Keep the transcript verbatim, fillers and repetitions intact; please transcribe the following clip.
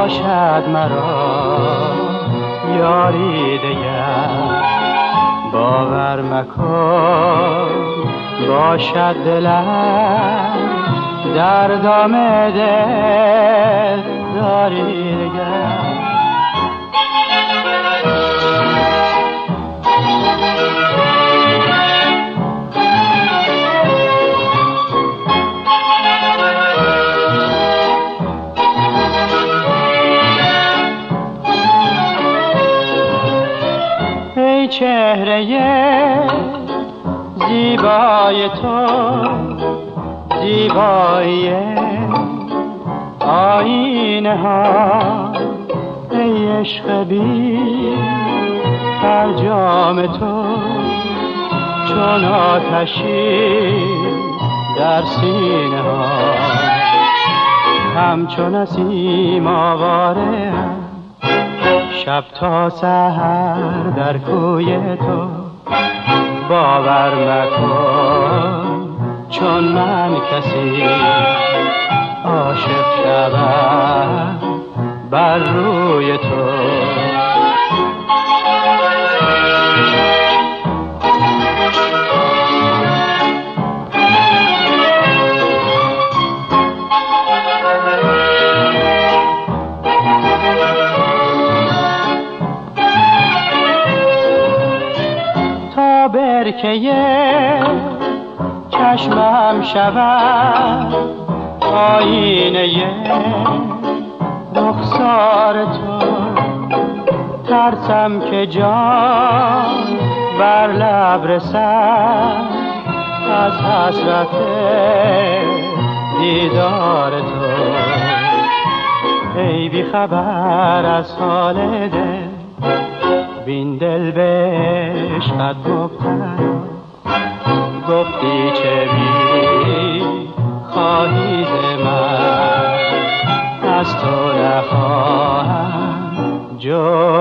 باشد مرا یاری دگر، باور مکن باشد دلم در دام دل داری دگر. ای چهره زیبای تو، زیبایی آینه ها، ای عشق بی فرجام تو، چون آتشی در سینه ها، همچون نسیم آواره شب تا سحر در کوی تو. باور مکن چون من کسی عاشق شدم بر روی تو. برکه چشمم شود آینه رخسار تو، ترسم که جان بر لب رسد از حسرت دیدار تو. ای بی خبر از حال دل، بین دل به عشقت مبتلا، گفتی چه بی خواهی ز من، از تو نخواهم جز